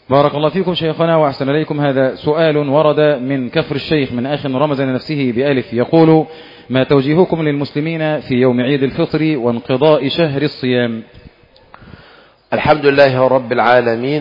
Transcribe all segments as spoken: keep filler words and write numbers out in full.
بارك الله فيكم شيخنا وأحسن إليكم. هذا سؤال ورد من كفر الشيخ من أخ رمز لنفسه بألف، يقول: ما توجيهكم للمسلمين في يوم عيد الفطر وانقضاء شهر الصيام؟ الحمد لله رب العالمين.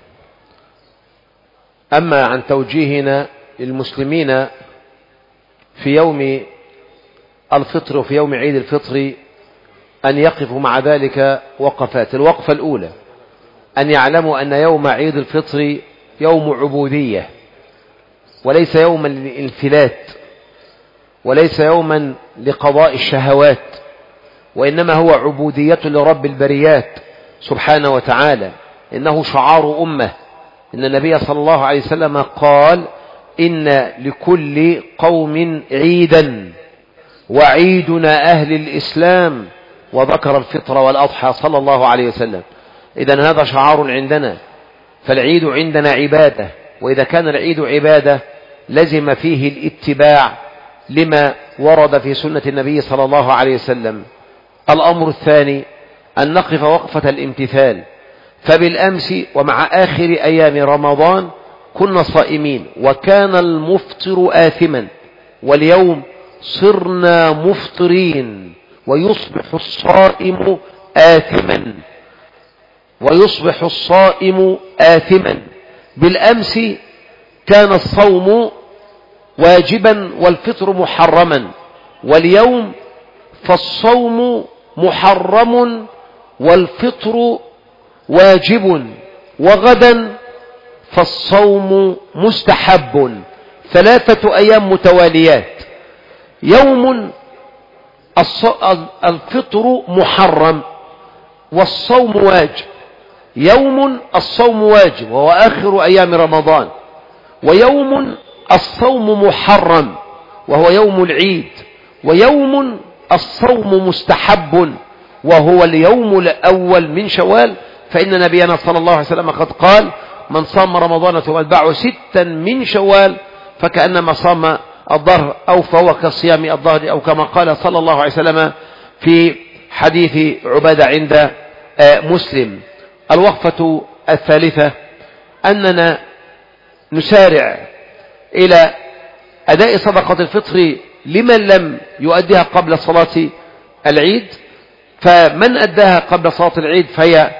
أما عن توجيهنا للمسلمين في يوم الفطر وفي يوم عيد الفطر، أن يقفوا مع ذلك وقفات. الوقفة الأولى أن يعلموا أن يوم عيد الفطر يوم عبودية، وليس يوما للانفلات، وليس يوما لقضاء الشهوات، وإنما هو عبودية لرب البريات سبحانه وتعالى. إنه شعار أمة. إن النبي صلى الله عليه وسلم قال: إن لكل قوم عيدا وعيدنا أهل الإسلام، وذكر الفطر والأضحى صلى الله عليه وسلم. إذن هذا شعار عندنا، فالعيد عندنا عبادة، وإذا كان العيد عبادة لزم فيه الاتباع لما ورد في سنة النبي صلى الله عليه وسلم. الأمر الثاني أن نقف وقفة الامتثال. فبالأمس ومع آخر أيام رمضان كنا صائمين وكان المفطر آثما، واليوم صرنا مفطرين ويصبح الصائم آثما ويصبح الصائم آثما. بالأمس كان الصوم واجبا والفطر محرما، واليوم فالصوم محرم والفطر واجب، وغدا فالصوم مستحب. ثلاثة أيام متواليات. يوم الفطر محرم والصوم واجب، يوم الصوم واجب وهو آخر أيام رمضان، ويوم الصوم محرم وهو يوم العيد، ويوم الصوم مستحب وهو اليوم الأول من شوال. فإن نبينا صلى الله عليه وسلم قد قال: من صام رمضان ثم أتبعه ستا من شوال فكأنما صام الظهر، أو فهو كصيام الظهر، أو كما قال صلى الله عليه وسلم في حديث عبادة عند مسلم. الوقفة الثالثة أننا نسارع إلى أداء صدقة الفطر لمن لم يؤديها قبل صلاة العيد. فمن أداها قبل صلاة العيد فهي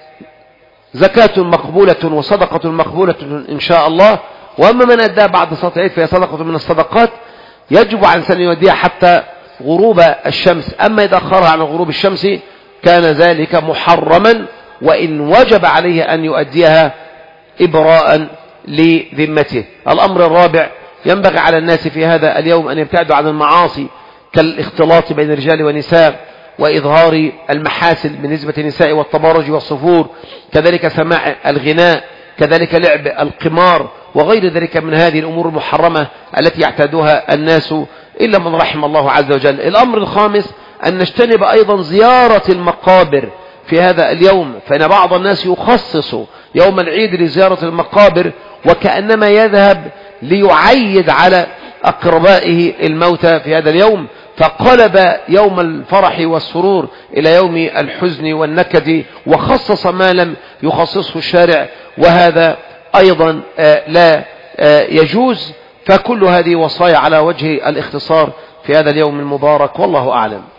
زكاة مقبولة وصدقة مقبولة إن شاء الله، وأما من أداها بعد صلاة العيد فهي صدقة من الصدقات يجب على الإنسان يؤديها حتى غروب الشمس. أما إذا أخرها عن غروب الشمس كان ذلك محرما، وإن وجب عليه أن يؤديها إبراء لذمته. الأمر الرابع: ينبغي على الناس في هذا اليوم أن يبتعدوا عن المعاصي كالاختلاط بين الرجال والنساء، وإظهار المحاسن بالنسبة للنساء والتبارج والصفور، كذلك سماع الغناء، كذلك لعب القمار وغير ذلك من هذه الأمور المحرمة التي يعتادها الناس إلا من رحم الله عز وجل. الأمر الخامس أن نجتنب أيضا زيارة المقابر في هذا اليوم، فإن بعض الناس يخصص يوم العيد لزيارة المقابر وكأنما يذهب ليعيد على أقربائه الموتى في هذا اليوم، فقلب يوم الفرح والسرور إلى يوم الحزن والنكد، وخصص ما لم يخصصه الشارع، وهذا أيضا لا يجوز. فكل هذه وصايا على وجه الاختصار في هذا اليوم المبارك، والله أعلم.